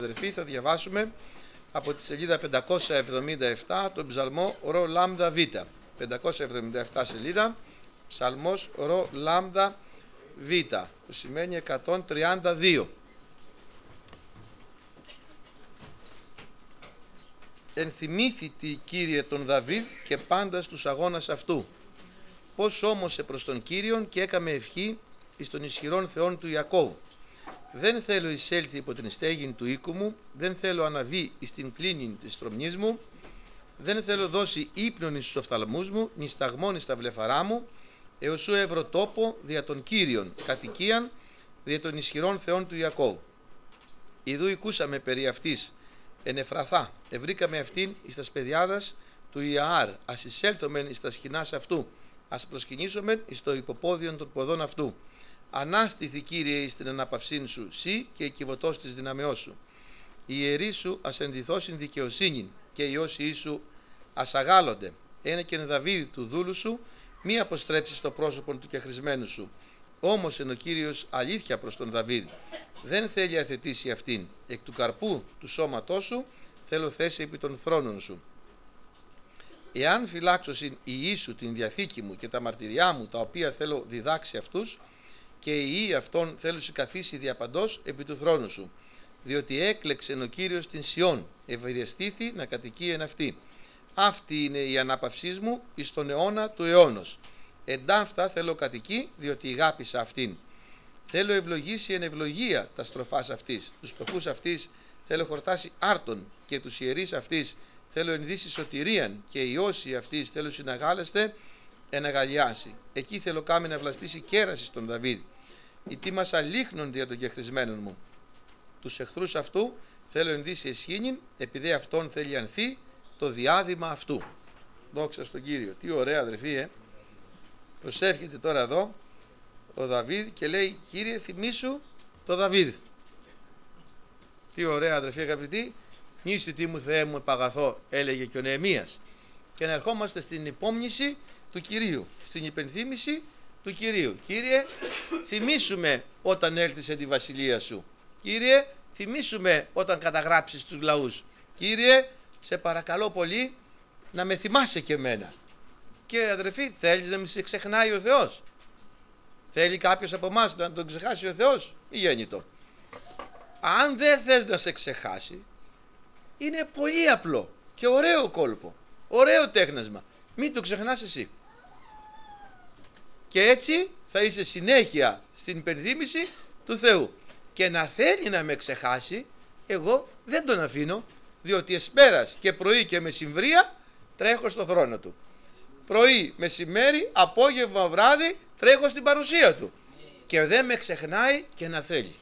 Αδερφοί, θα διαβάσουμε από τη σελίδα 577 τον ψαλμό Ρο Λάμδα Β. 577 σελίδα, ψαλμός Ρο Λάμδα Β, που σημαίνει 132. Ενθυμήθητη, Κύριε, τον Δαβίδ και πάντα στους αγώνας αυτού. Πώς όμωσε προς τον Κύριον και έκαμε ευχή εις των ισχυρών θεών του Ιακώβ. Δεν θέλω εισέλθει υπό την στέγην του οίκου μου, δεν θέλω αναβεί εις την κλίνη της τρομνής μου, δεν θέλω δώσει ύπνον εις τους οφθαλμούς μου, νη σταγμόν εις τα βλεφαρά μου, έως σου εύρω τόπο δια των Κύριων, κατοικίαν δια των ισχυρών θεών του Ιακώβ. Ιδού οικούσαμε περί αυτής εν Εφραθά, ευρήκαμε αυτήν εις τας παιδιάδας του Ιαάρ, ας εισέλθομεν εις τα σκηνάς αυτού, ας προσκυνήσομεν εις το υποπόδιον των ποδών αυτού. Ανάστηθη, Κύριε, εις την αναπαυσήν σου, σύ και εκκιβωτός της δυναμεώς σου. Οι ιερείς σου ας ενδυθώσιν δικαιοσύνην και οι όσοι σου ας αγάλλονται. Ένε και εν Δαβίδ του δούλου σου, μη αποστρέψεις το πρόσωπο του κεχρισμένου σου. Όμως εν ο Κύριος αλήθεια προς τον Δαβίδ. Δεν θέλει αθετήσει αυτήν. Εκ του καρπού του σώματός σου θέλω θέση επί των θρόνων σου. Εάν φυλάξωσιν η Ιησού την διαθήκη μου και τα μαρτυριά μου, τα οποία θέλω διδάξει αυτούς, και η Ιη αυτών θέλουσι καθίσει διαπαντός επί του θρόνου σου. Διότι έκλεξεν ο Κύριος την Σιών, ευεργεστήθη να κατοικεί εν αυτή. Αυτή είναι η ανάπαυσή μου εις τον αιώνα του αιώνος. Εντάφτα θέλω κατοικεί, διότι ηγάπησα αυτήν. Θέλω ευλογήσει εν ευλογία τα στροφάς αυτής. Τους φτωχούς αυτής θέλω χορτάσει άρτων, και τους ιερείς αυτής θέλω ενδύσει σωτηρίαν, και οι όσοι αυτής θέλω συναγάλεστε εναγαλιάσει. Εκεί θέλω κάμει να βλαστήσει κέραση στον Δαβίδ. Οι τίμας αλήχνονται για τον κεχρισμένον μου. Τους εχθρούς αυτού θέλω ενδύσει εσχήνην, επειδή αυτόν θέλει ανθεί το διάδημα αυτού. Δόξα στον Κύριο. Τι ωραία, αδερφοί, Προσεύχεται τώρα εδώ ο Δαβίδ και λέει: Κύριε, θυμήσου το Δαβίδ. Τι ωραία, αδερφοί αγαπητοί. Νύστη τι μου, Θεέ μου, επαγαθώ, έλεγε και ο Νεεμίας. Και να ερχόμαστε στην υπόμνηση του Κυρίου, στην υπενθύμηση του Κυρίου. Κύριε, θυμήσουμε όταν έλθεις σε τη βασιλεία σου. Κύριε, θυμήσουμε όταν καταγράψεις τους λαούς. Κύριε, σε παρακαλώ πολύ να με θυμάσαι και εμένα. Και αδερφοί, θέλεις να μην σε ξεχνάει ο Θεός? Θέλει κάποιος από εμάς να τον ξεχάσει ο Θεός ή γέννητο? Αν δεν θες να σε ξεχάσει, είναι πολύ απλό και ωραίο κόλπο, ωραίο τέχνασμα. Μην το ξεχνάς εσύ. Και έτσι θα είσαι συνέχεια στην υπενθύμηση του Θεού. Και να θέλει να με ξεχάσει, εγώ δεν τον αφήνω, διότι εσπέρας και πρωί και μεσημβρία τρέχω στο θρόνο του. Πρωί, μεσημέρι, απόγευμα, βράδυ τρέχω στην παρουσία του. Και δεν με ξεχνάει και να θέλει.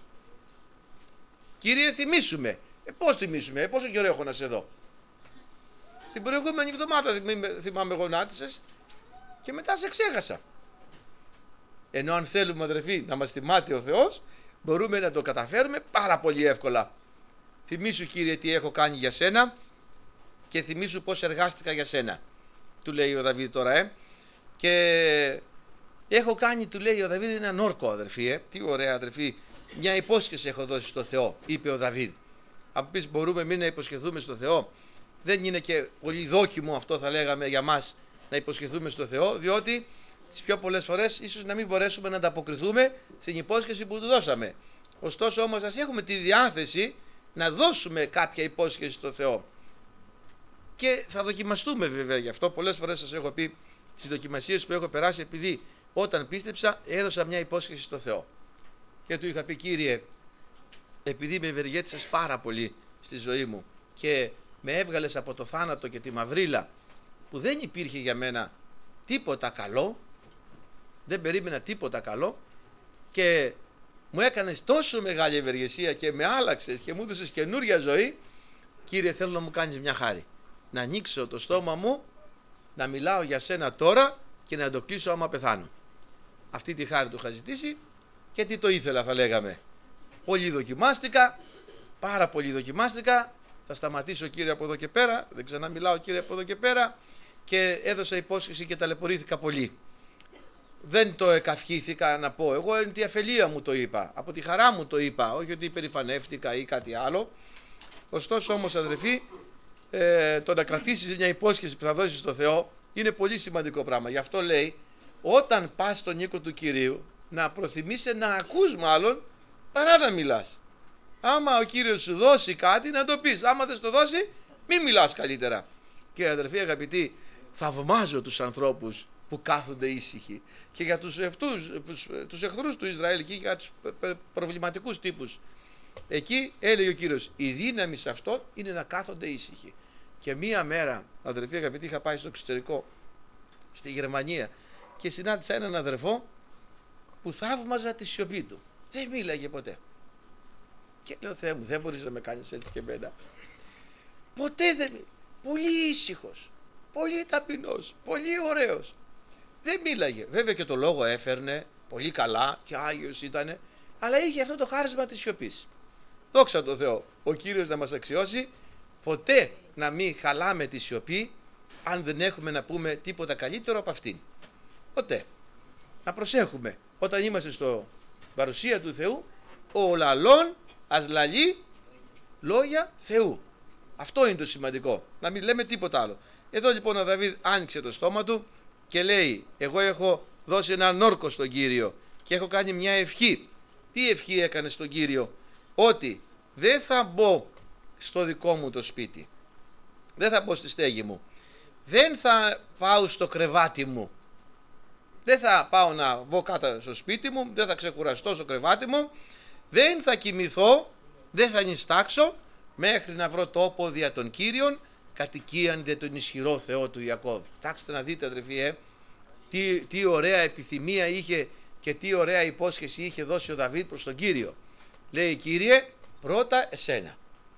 Κύριε, θυμήσουμε. Πώς θυμίσουμε, πόσο καιρό έχω να σε δω? Την προηγούμενη εβδομάδα θυμάμαι γονάτισες και μετά σε ξέχασα. Ενώ αν θέλουμε, αδερφοί, να μας θυμάται ο Θεός, μπορούμε να το καταφέρουμε πάρα πολύ εύκολα. Θυμήσου, Κύριε, τι έχω κάνει για σένα και θυμήσου πώς εργάστηκα για σένα, του λέει ο Δαβίδ τώρα, Και έχω κάνει, του λέει ο Δαβίδ, έναν όρκο, αδερφοί, Τι ωραία, αδερφοί. Μια υπόσχεση έχω δώσει στο Θεό, είπε ο Δαβίδ. Αν πεις, μπορούμε εμείς να υποσχεθούμε στο Θεό? Δεν είναι και πολύ δόκιμο αυτό, θα λέγαμε, για μας να υποσχεθούμε στο Θεό, διότι τις πιο πολλές φορές ίσως να μην μπορέσουμε να ανταποκριθούμε στην υπόσχεση που του δώσαμε. Ωστόσο όμως ας έχουμε τη διάθεση να δώσουμε κάποια υπόσχεση στο Θεό. Και θα δοκιμαστούμε βέβαια γι' αυτό. Πολλές φορές σας έχω πει τις δοκιμασίες που έχω περάσει, επειδή όταν πίστεψα έδωσα μια υπόσχεση στο Θεό. Και του είχα πει: Κύριε, επειδή με ευεργέτησες πάρα πολύ στη ζωή μου και με έβγαλες από το θάνατο και τη μαυρίλα που δεν υπήρχε για μένα τίποτα καλό, δεν περίμενα τίποτα καλό, και μου έκανες τόσο μεγάλη ευεργεσία και με άλλαξες και μου έδωσες καινούρια ζωή, Κύριε, θέλω να μου κάνεις μια χάρη. Να ανοίξω το στόμα μου, να μιλάω για σένα τώρα και να το κλείσω άμα πεθάνω. Αυτή τη χάρη του είχα ζητήσει και τι το ήθελα, θα λέγαμε. Πολύ δοκιμάστηκα, πάρα πολύ δοκιμάστηκα. Θα σταματήσω, Κύριε, από εδώ και πέρα. Δεν ξαναμιλάω, Κύριε, από εδώ και πέρα. Και έδωσα υπόσχεση και ταλαιπωρήθηκα πολύ. Δεν το εκαυχήθηκα να πω. Εγώ εν τη αφελία μου το είπα. Από τη χαρά μου το είπα. Όχι ότι υπερηφανεύτηκα ή κάτι άλλο. Ωστόσο όμως αδερφοί, το να κρατήσεις μια υπόσχεση που θα δώσεις στο Θεό είναι πολύ σημαντικό πράγμα. Γι' αυτό λέει, όταν πας στον οίκο του Κυρίου, να προθυμίσαι να ακούς μάλλον παρά να μιλάς. Άμα ο Κύριος σου δώσει κάτι, να το πεις. Άμα δεν στο δώσει, μην μιλάς καλύτερα. Και αδερφοί αγαπητοί, θαυμάζω τους ανθρώπους που κάθονται ήσυχοι. Και για τους εχθρούς του Ισραήλ και για τους προβληματικούς τύπους, εκεί έλεγε ο Κύριος, η δύναμη σε αυτόν είναι να κάθονται ήσυχοι. Και μία μέρα, αδερφοί αγαπητοί, είχα πάει στο εξωτερικό, στη Γερμανία, και συνάντησα έναν αδερφό που θαύμαζα τη σιωπή του. Δεν μίλαγε ποτέ. Και λέω, Θεέ μου, δεν μπορείς να με κάνεις έτσι και εμένα. Ποτέ δεν. Πολύ ήσυχος, πολύ ταπεινός, πολύ ωραίος. Δεν μίλαγε. Βέβαια και το λόγο έφερνε πολύ καλά και άγιος ήτανε, αλλά είχε αυτό το χάρισμα της σιωπής. Δόξα τω Θεώ, ο Κύριος να μας αξιώσει ποτέ να μην χαλάμε τη σιωπή, αν δεν έχουμε να πούμε τίποτα καλύτερο από αυτήν. Ποτέ. Να προσέχουμε όταν είμαστε στο παρουσία του Θεού, ο λαλών ας λαλεί λόγια Θεού. Αυτό είναι το σημαντικό, να μην λέμε τίποτα άλλο. Εδώ λοιπόν ο Δαβίδ άνοιξε το στόμα του και λέει, εγώ έχω δώσει έναν όρκο στον Κύριο και έχω κάνει μια ευχή. Τι ευχή έκανε στον Κύριο? Ότι δεν θα μπω στο δικό μου το σπίτι, δεν θα μπω στη στέγη μου, δεν θα πάω στο κρεβάτι μου, δεν θα πάω να μπω κάτω στο σπίτι μου, δεν θα ξεκουραστώ στο κρεβάτι μου, δεν θα κοιμηθώ, δεν θα νηστάξω μέχρι να βρω τόπο δια των Κύριων, κατοικίαν δια τον ισχυρό Θεό του Ιακώβ. Κοιτάξτε να δείτε αδερφοί, τι ωραία επιθυμία είχε και τι ωραία υπόσχεση είχε δώσει ο Δαβίδ προς τον Κύριο. Λέει, Κύριε, πρώτα εσένα.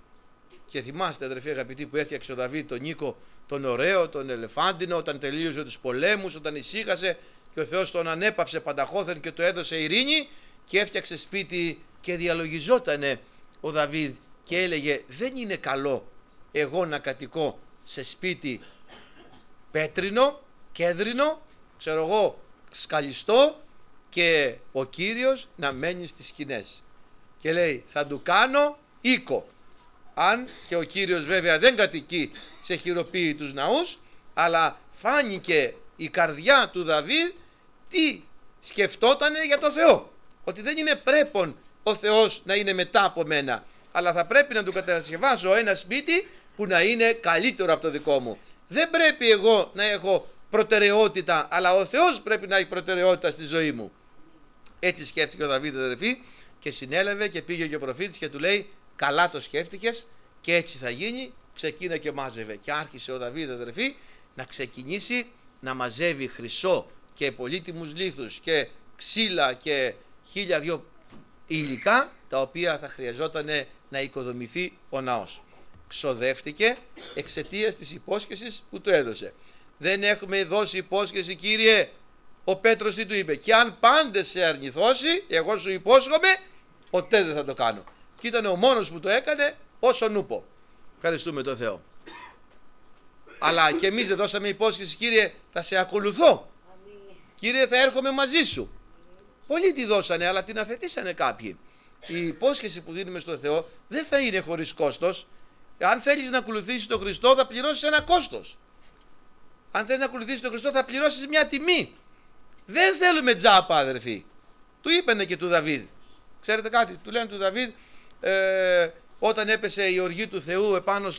Και θυμάστε αδερφοί αγαπητοί που έφτιαξε ο Δαβίδ τον οίκο τον ωραίο, τον ελεφάντινο, όταν τελείωσε τους πολέμους, όταν ησύχασε και ο Θεός τον ανέπαυσε πανταχώθεν και του έδωσε ειρήνη, και έφτιαξε σπίτι και διαλογιζότανε ο Δαβίδ και έλεγε, δεν είναι καλό εγώ να κατοικώ σε σπίτι πέτρινο, κέδρινο, ξέρω εγώ, σκαλιστό, και ο Κύριος να μένει στις σκηνές. Και λέει, θα του κάνω οίκο. Αν και ο Κύριος βέβαια δεν κατοικεί σε χειροποίητους ναούς, αλλά φάνηκε η καρδιά του Δαβίδ τι σκεφτότανε για το Θεό. Ότι δεν είναι πρέπον ο Θεός να είναι μετά από μένα, αλλά θα πρέπει να του κατασκευάσω ένα σπίτι που να είναι καλύτερο από το δικό μου. Δεν πρέπει εγώ να έχω προτεραιότητα, αλλά ο Θεός πρέπει να έχει προτεραιότητα στη ζωή μου. Έτσι σκέφτηκε ο Δαβίδ αδερφοί, και συνέλαβε και πήγε και ο προφήτης και του λέει, καλά το σκέφτηκες και έτσι θα γίνει. Ξεκίνα και μάζευε, και άρχισε ο Δαβίδ αδερφοί να ξεκινήσει να μαζεύει χρυσό και πολύτιμους λίθους και ξύλα και 1002 υλικά, τα οποία θα χρειαζόταν να οικοδομηθεί ο ναός. Ξοδεύτηκε εξαιτίας της υπόσχεσης που του έδωσε. Δεν έχουμε δώσει υπόσχεση, Κύριε? Ο Πέτρος τι του είπε? Και αν πάντες σε αρνηθώσει, εγώ σου υπόσχομαι, ποτέ δεν θα το κάνω. Και ήταν ο μόνος που το έκανε όσον ούπο. Ευχαριστούμε τον Θεό. Αλλά και εμείς δεν δώσαμε υπόσχεση, Κύριε, θα σε ακολουθώ. Κύριε, θα έρχομαι μαζί σου. Πολλοί τη δώσανε, αλλά την αθετήσανε κάποιοι. Η υπόσχεση που δίνουμε στον Θεό δεν θα είναι χωρίς κόστος. Αν θέλεις να ακολουθήσεις τον Χριστό, θα πληρώσεις ένα κόστος. Αν θέλεις να ακολουθήσεις τον Χριστό, θα πληρώσεις μια τιμή. Δεν θέλουμε τζάπα, αδερφοί. Του είπανε και του Δαβίδ. Ξέρετε κάτι, του λένε του Δαβίδ, όταν έπεσε η οργή του Θεού επάνω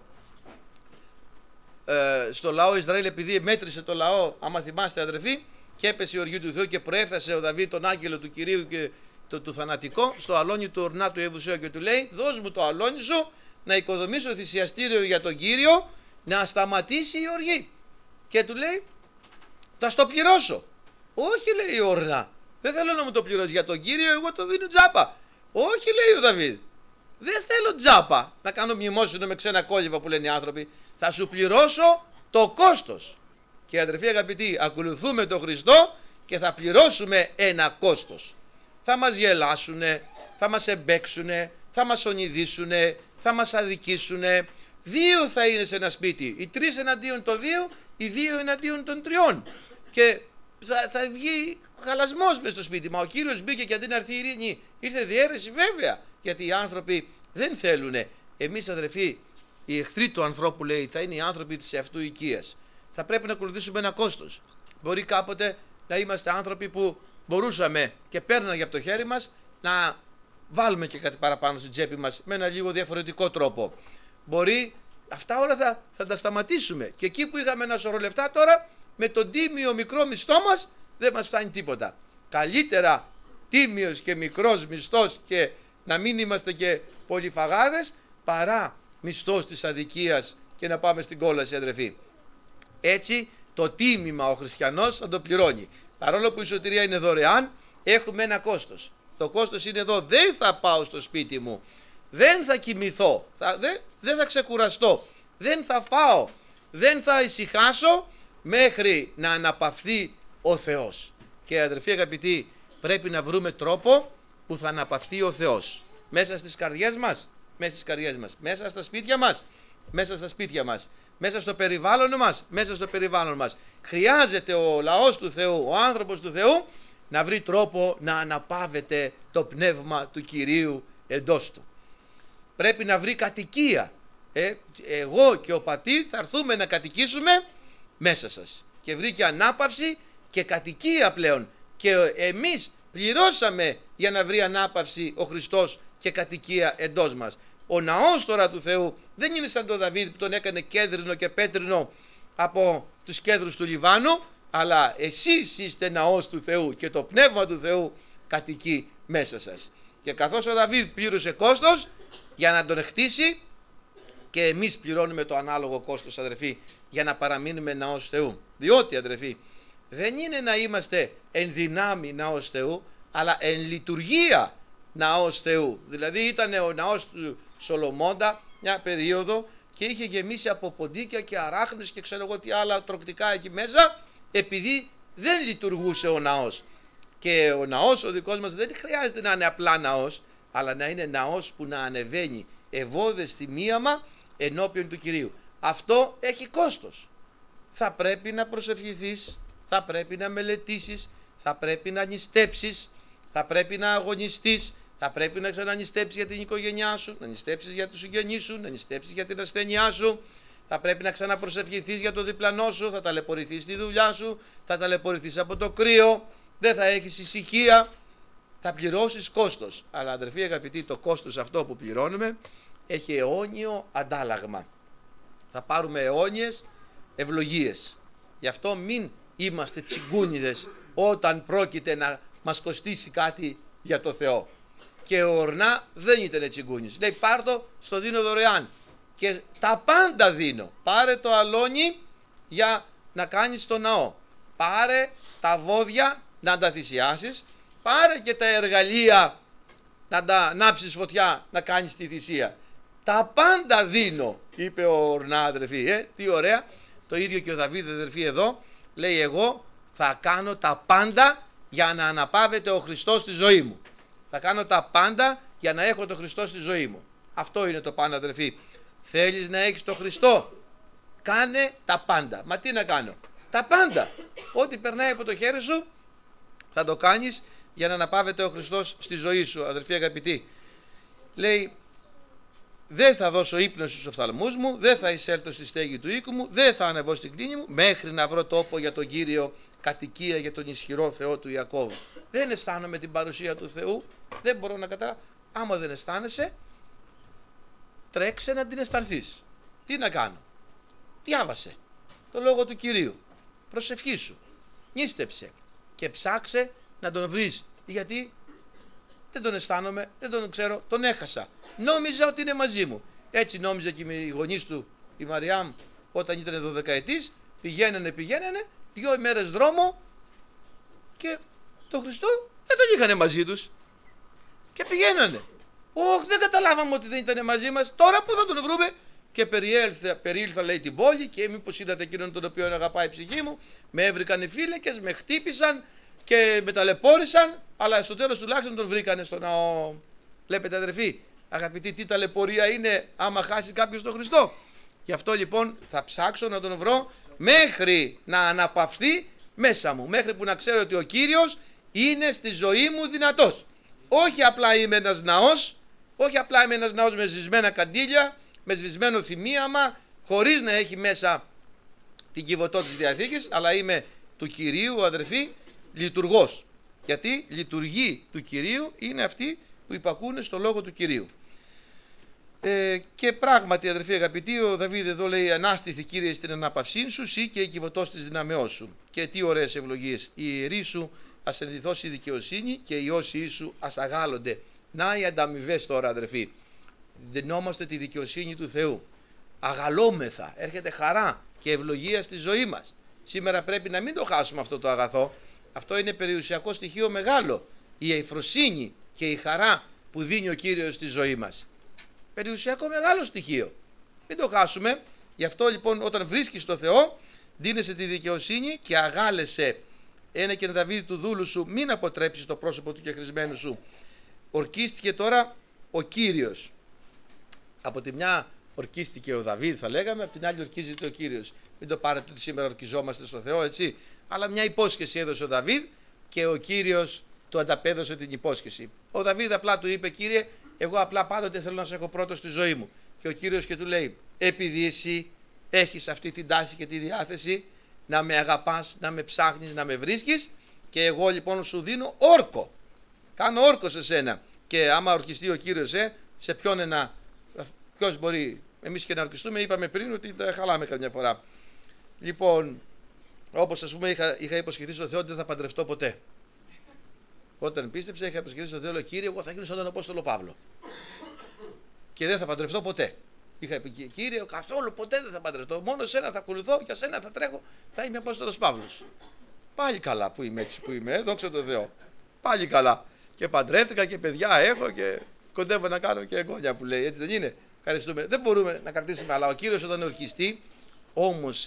στο λαό Ισραήλ, επειδή μέτρησε το λαό, άμα θυμάστε αδερφοί, και έπεσε η οργή του Θεού και προέφθασε ο Δαβίδ τον άγγελο του Κυρίου και του θανατικό στο αλόνι του ορνά του Ιεβουσαίου, και του λέει, δώσ' μου το αλόνι σου να οικοδομήσω θυσιαστήριο για τον Κύριο, να σταματήσει η οργή. Και του λέει, θα στο πληρώσω. Όχι, λέει ο ορνά, δεν θέλω να μου το πληρώσει για τον Κύριο, εγώ το δίνω τζάπα. Όχι, λέει ο Δαβίδ, δεν θέλω τζάπα να κάνω μνημόσυνο με ξένα κόλληβα που λένε οι άνθρωποι, θα σου πληρώσω το κόστος. Και αδερφοί αγαπητοί, ακολουθούμε τον Χριστό και θα πληρώσουμε ένα κόστος. Θα μας γελάσουνε, θα μας εμπέξουνε, θα μας ονειδήσουνε, θα μας αδικήσουνε. Δύο θα είναι σε ένα σπίτι, οι τρεις εναντίον των δύο, οι δύο εναντίον των τριών. Και θα βγει χαλασμός μες στο σπίτι. Μα ο Κύριος μπήκε και αντί να έρθει η ειρήνη, ήρθε διαίρεση, βέβαια. Γιατί οι άνθρωποι δεν θέλουν Εμείς, αδερφοί, οι εχθροί του ανθρώπου, λέει, θα είναι οι άνθρωποι της εαυτού οικίας. Θα πρέπει να ακολουθήσουμε ένα κόστος. Μπορεί κάποτε να είμαστε άνθρωποι που μπορούσαμε και παίρναγε από το χέρι μας να βάλουμε και κάτι παραπάνω στην τσέπη μας με ένα λίγο διαφορετικό τρόπο. Μπορεί αυτά όλα θα τα σταματήσουμε. Και εκεί που είχαμε ένα σωρό λεφτά, τώρα με τον τίμιο μικρό μισθό μας δεν μας φτάνει τίποτα. Καλύτερα τίμιος και μικρός μισθός και να μην είμαστε και πολυφαγάδες, παρά μισθός της αδικίας και να πάμε στην κόλαση, αδερφοί. Έτσι το τίμημα ο χριστιανός θα το πληρώνει. Παρόλο που η σωτηρία είναι δωρεάν, έχουμε ένα κόστος. Το κόστος είναι εδώ. Δεν θα πάω στο σπίτι μου, δεν θα κοιμηθώ, δεν θα ξεκουραστώ, δεν θα φάω, δεν θα ησυχάσω μέχρι να αναπαυθεί ο Θεός. Και αδερφοί αγαπητοί, πρέπει να βρούμε τρόπο που θα αναπαυθεί ο Θεός. Μέσα στις καρδιές μας, μέσα στα σπίτια μας, μέσα στο περιβάλλον μας. Χρειάζεται ο λαός του Θεού, ο άνθρωπος του Θεού, να βρει τρόπο να αναπαύεται το πνεύμα του Κυρίου εντός του. Πρέπει να βρει κατοικία. Εγώ και ο πατήρ θα έρθουμε να κατοικήσουμε μέσα σας. Και βρήκε ανάπαυση και κατοικία πλέον. Και εμείς πληρώσαμε για να βρει ανάπαυση ο Χριστός και κατοικία εντός μας. Ο ναός τώρα του Θεού δεν είναι σαν τον Δαβίδ που τον έκανε κέδρινο και πέτρινο από τους κέδρους του Λιβάνου, αλλά εσείς είστε ναός του Θεού και το πνεύμα του Θεού κατοικεί μέσα σας. Και καθώς ο Δαβίδ πλήρωσε κόστος για να τον χτίσει, και εμείς πληρώνουμε το ανάλογο κόστος, αδερφοί, για να παραμείνουμε ναός Θεού. Διότι, αδερφοί, δεν είναι να είμαστε εν δυνάμει ναός Θεού, αλλά εν λειτουργία ναός Θεού. Δηλαδή ήταν ο ναός του Σολομώντα μια περίοδο και είχε γεμίσει από ποντίκια και αράχνες και ξέρω εγώ τι άλλα τροκτικά εκεί μέσα, επειδή δεν λειτουργούσε ο ναός. Και ο ναός ο δικός μας δεν χρειάζεται να είναι απλά ναός, αλλά να είναι ναός που να ανεβαίνει ευώδεστη μοίαμα ενώπιον του Κυρίου. Αυτό έχει κόστος. Θα πρέπει να προσευχηθείς, θα πρέπει να μελετήσεις, θα πρέπει να νηστέψεις, θα πρέπει να αγωνιστείς, θα πρέπει να ξανανηστέψεις για την οικογένειά σου, να νηστέψεις για τους συγγενείς σου, να νηστέψεις για την ασθένειά σου, θα πρέπει να ξαναπροσευχηθείς για το διπλανό σου, θα ταλαιπωρηθείς στη δουλειά σου, θα ταλαιπωρηθείς από το κρύο, δεν θα έχεις ησυχία, θα πληρώσεις κόστος. Αλλά αδερφοί αγαπητοί, το κόστος αυτό που πληρώνουμε έχει αιώνιο αντάλλαγμα. Θα πάρουμε αιώνιες ευλογίες. Γι' αυτό μην είμαστε τσιγκούνιδες όταν πρόκειται να μας κοστίσει κάτι για το Θεό. Και ο Ορνά δεν ήταν τσιγκούνης. Λέει πάρ' το, στο δίνω δωρεάν. Και τα πάντα δίνω. Πάρε το αλόνι για να κάνεις το ναό. Πάρε τα βόδια να τα θυσιάσεις. Πάρε και τα εργαλεία να τα ανάψεις φωτιά να κάνεις τη θυσία. Τα πάντα δίνω, είπε ο Ορνά, αδερφοί. Τι ωραία. Το ίδιο και ο Δαβίδ, αδερφοί, εδώ λέει εγώ θα κάνω τα πάντα για να αναπαύεται ο Χριστός στη ζωή μου. Θα κάνω τα πάντα για να έχω τον Χριστό στη ζωή μου. Αυτό είναι το πάνω, αδερφοί. Θέλεις να έχεις τον Χριστό, κάνε τα πάντα. Μα τι να κάνω? Τα πάντα. Ό,τι περνάει από το χέρι σου θα το κάνεις για να αναπαύεται ο Χριστός στη ζωή σου, αδερφοί αγαπητοί. Λέει δεν θα δώσω ύπνο στους οφθαλμούς μου, δεν θα εισέλθω στη στέγη του οίκου μου, δεν θα ανεβώ στην κλίνη μου, μέχρι να βρω τόπο για τον Κύριο, κατοικία για τον ισχυρό Θεό του Ιακώβ. Δεν αισθάνομαι την παρουσία του Θεού, δεν μπορώ να καταλάβω. Άμα δεν αισθάνεσαι, τρέξε να την αισθανθείς. Τι να κάνω? Διάβασε το λόγο του Κυρίου, προσευχήσου, νήστεψε και ψάξε να τον βρεις. Γιατί δεν τον αισθάνομαι, δεν τον ξέρω, τον έχασα. Νόμιζα ότι είναι μαζί μου. Έτσι νόμιζε και οι γονείς του, η Μαριάμ, όταν ήταν 12ετής, πηγαίνανε 2 ημέρες δρόμο και τον Χριστό δεν τον είχανε μαζί τους. Και πηγαίνανε. Όχι, δεν καταλάβαμε ότι δεν ήταν μαζί μας. Τώρα που θα τον βρούμε? Και περιήλθα, λέει, την πόλη και μήπως είδατε εκείνον τον οποίο αγαπάει η ψυχή μου. Με έβρικαν οι φύλακες, με χτύπησαν και με ταλαιπώρησαν, αλλά στο τέλος τουλάχιστον τον βρήκανε στο ναό. Βλέπετε, αδερφοί, αγαπητοί, τι ταλαιπωρία είναι άμα χάσει κάποιος τον Χριστό. Γι' αυτό λοιπόν θα ψάξω να τον βρω μέχρι να αναπαυθεί μέσα μου, μέχρι που να ξέρω ότι ο Κύριος είναι στη ζωή μου δυνατός. Όχι απλά είμαι ένας ναός Όχι απλά είμαι ένας ναός με σβησμένα καντήλια, με σβησμένο θυμίαμα, χωρίς να έχει μέσα την κυβωτό της Διαθήκης, αλλά είμαι του Κυρίου, αδερφοί, λειτουργός. Γιατί λειτουργοί του Κυρίου είναι αυτοί που υπακούνε στο λόγο του Κυρίου. Και πράγματι, αδερφοί αγαπητοί, ο Δαβίδ εδώ λέει: Ανάστηθη, Κύριε, στην ανάπαυσή σου, σύ και η κυβωτός της δυναμεώς σου. Και τι ωραίες ευλογίες. Η ιερή σου ας ενδυθώσει η δικαιοσύνη και οι όσοι σου ας αγάλλονται. Να οι ανταμοιβές τώρα, αδερφοί. Δινόμαστε τη δικαιοσύνη του Θεού. Αγαλόμεθα, έρχεται χαρά και ευλογία στη ζωή μας. Σήμερα πρέπει να μην το χάσουμε αυτό το αγαθό. Αυτό είναι περιουσιακό στοιχείο μεγάλο. Η ευφροσύνη και η χαρά που δίνει ο Κύριος στη ζωή μας. Περιουσιακό μεγάλο στοιχείο. Μην το χάσουμε. Γι' αυτό λοιπόν όταν βρίσκεις το Θεό, δίνεσαι τη δικαιοσύνη και αγάλεσαι. Ένα και Δαβίδ του δούλου σου, μην αποτρέψεις το πρόσωπο του κεχρισμένου σου. Ορκίστηκε τώρα ο Κύριος. Από τη μια ορκίστηκε ο Δαβίδ, θα λέγαμε, από την άλλη ορκίζεται ο Κύριος. Μην το πάρετε ότι σήμερα ορκιζόμαστε στο Θεό, έτσι. Αλλά μια υπόσχεση έδωσε ο Δαβίδ και ο Κύριος του ανταπέδωσε την υπόσχεση. Ο Δαβίδ απλά του είπε: Κύριε, εγώ απλά πάντοτε θέλω να σε έχω πρώτο στη ζωή μου. Και ο Κύριος και του λέει: επειδή εσύ έχεις αυτή την τάση και τη διάθεση να με αγαπάς, να με ψάχνεις, να με βρίσκεις, και εγώ λοιπόν σου δίνω όρκο. Κάνω όρκο σε σένα. Και άμα ορκιστεί ο Κύριος, σε ποιον ποιος μπορεί, εμείς και να ορκιστούμε, είπαμε πριν ότι τα χαλάμε καμιά φορά. Λοιπόν, όπως ας πούμε είχα υποσχεθεί στον Θεό ότι δεν θα παντρευτώ ποτέ. Όταν πίστεψα, είχα υποσχεθεί στον Θεό: Κύριε, εγώ θα γίνω σαν τον Απόστολο Παύλο. Και δεν θα παντρευτώ ποτέ. Είχα πει: Κύριε, καθόλου ποτέ δεν θα παντρευτώ. Μόνο σένα θα ακολουθώ, για σένα θα τρέχω, θα είμαι Απόστολος Παύλος. Πάλι καλά που είμαι έτσι που είμαι, δόξα τω Θεώ. Πάλι καλά. Και παντρεύτηκα και παιδιά έχω και κοντεύω να κάνω και εγγόνια που λέει. Έτσι δεν είναι? Ευχαριστούμε. Δεν μπορούμε να κρατήσουμε, αλλά ο Κύριος όταν ορκιστεί, όμως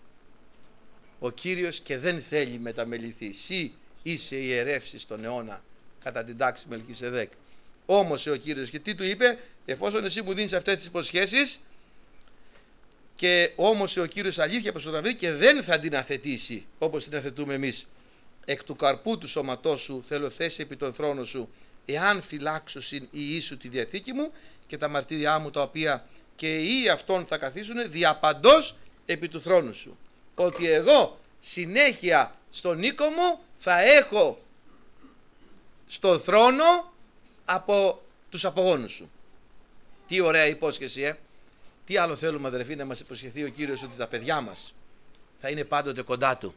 ο Κύριος και δεν θέλει μεταμεληθεί. Συ είσαι ιερεύσεις στον αιώνα κατά την τάξη Μελχισεδέκ. Όμως ο Κύριος, και τι του είπε? Εφόσον εσύ μου δίνεις αυτές τις υποσχέσεις, και όμως ο Κύριος αλήθεια προς τον Δαβίδ και δεν θα την αθετήσει όπως την αθετούμε εμείς. Εκ του καρπού του σώματός σου θέλω θέση επί τον θρόνο σου, εάν φυλάξωσιν η Ιησού τη διαθήκη μου και τα μαρτύριά μου, τα οποία και οι αυτών θα καθίσουν διαπαντός επί του θρόνου σου. Ότι εγώ συνέχεια στον οίκο μου θα έχω στον θρόνο από τους απογόνους σου. Τι ωραία υπόσχεση, Τι άλλο θέλουμε, αδερφοί, να μας υποσχεθεί ο Κύριος? Ότι τα παιδιά μας θα είναι πάντοτε κοντά του.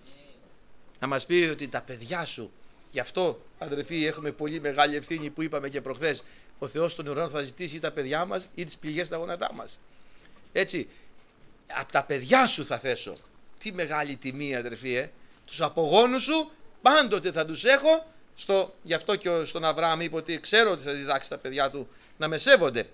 Να μας πει ότι τα παιδιά σου, γι' αυτό, αδερφοί, έχουμε πολύ μεγάλη ευθύνη που είπαμε και προχθές, ο Θεός των ουρανών θα ζητήσει ή τα παιδιά μας ή τις πληγές στα γόνατά μας. Έτσι, από τα παιδιά σου θα θέσω. Τι μεγάλη τιμή, αδερφοί, τους απογόνους σου πάντοτε θα τους έχω. Γι' αυτό και στον Αβραάμ είπε ότι ξέρω ότι θα διδάξει τα παιδιά του να με σέβονται.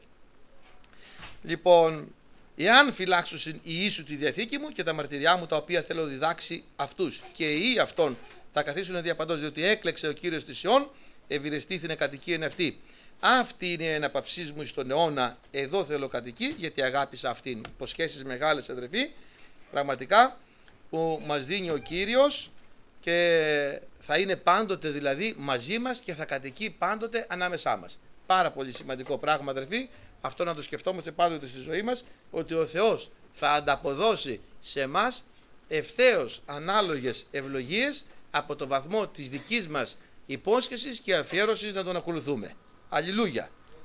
Λοιπόν, εάν φυλάξουσιν η Ιησού τη διαθήκη μου και τα μαρτυριά μου, τα οποία θέλω διδάξει αυτούς, και οι αυτών θα καθίσουν διαπαντός, διότι έκλεξε ο Κύριος της Ιών, ευηρεστήθηνε κατοικίαν αυτή. Αυτή είναι η αναπαυσής μου στον αιώνα, εδώ θέλω κατοικεί, γιατί αγάπησα αυτήν. Υποσχέσεις μεγάλες, αδερφοί, πραγματικά, που μας δίνει ο Κύριος, και θα είναι πάντοτε δηλαδή μαζί μας και θα κατοικεί πάντοτε ανάμεσά μας. Πάρα πολύ σημαντικό πράγμα, αδερφοί, αυτό να το σκεφτόμαστε πάντοτε στη ζωή μας, ότι ο Θεός θα ανταποδώσει σε εμάς ευθέως ανάλογες ευλογίες από το βαθμό της δικής μας υπόσχεσης και αφιέρωσης να τον ακολουθούμε. Αλληλούια.